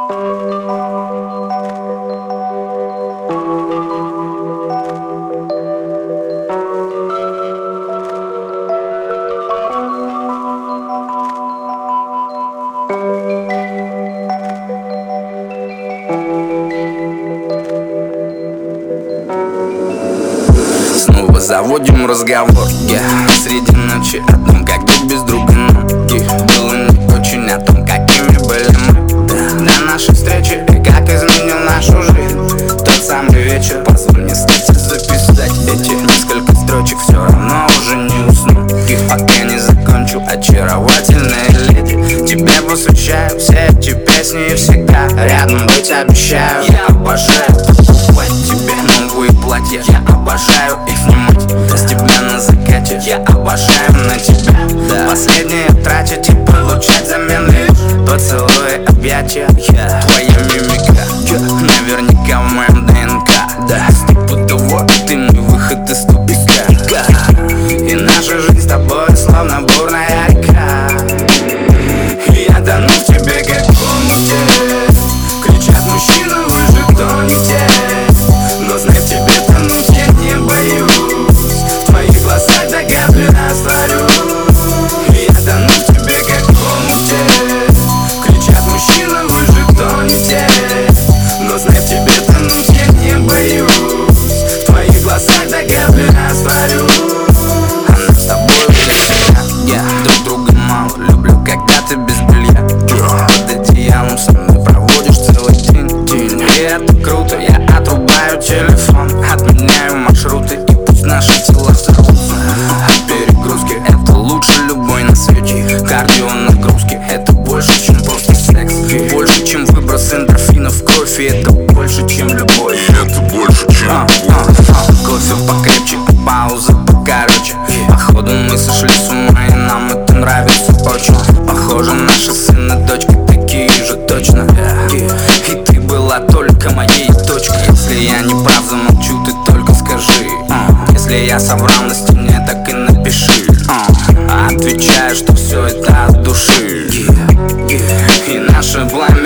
Снова заводим разговор, среди ночи о том, как ты без друга ноги. Было не очень о том, какими были мы до нашей встречи, и как изменил нашу жизнь тот самый вечер. Позволь мне стать и записать эти несколько строчек, все равно уже не усну, пока не закончу. Очаровательная леди, тебе посвящаю все эти песни и всегда рядом быть обещаю. Я обожаю покупать тебе новые платья, я обожаю их снимать с тебя на закате, я обожаю на тебя последнее тратить и получать замены. Поцелуи, объятия, твоя мимика наверняка в моем ДНК. Стопудово ты мой выход из тупика, и наша жизнь с тобой словно бурная река. Я тону в тебе как в комнате, кричат мужчины, вы же тонете, но знай, в тебе тонуть я не боюсь, в твоих глазах до капли растворю. Я тону в тебе как в комнате, кричат мужчины, вы же тонете, но знай, в тебе тонуть я не боюсь, в твоих глазах до капли растворю. А нам с тобой я друг друга мало люблю, когда ты без белья под одеялом со мной проводишь целый день. И это круто, я отрубаю телефон, отменяю маршруты, и пусть наши тела взорвутся от перегрузки. Это лучше любой на свете. Кардио нагрузки, это больше, чем просто секс, больше, чем выброс эндорфинов в кровь, и это больше, чем любовь. Это больше, чем кофе покрепче, пауза покороче. Походу мы сошли с ума, и нам это нравится очень. Похоже, наши сын и дочка такие же точно. И ты была только моей точкой. Если я не прав, замолчу, ты только скажи. Если я соврал на стене, так и напиши. Отвечаю, что все это от души. И наше пламя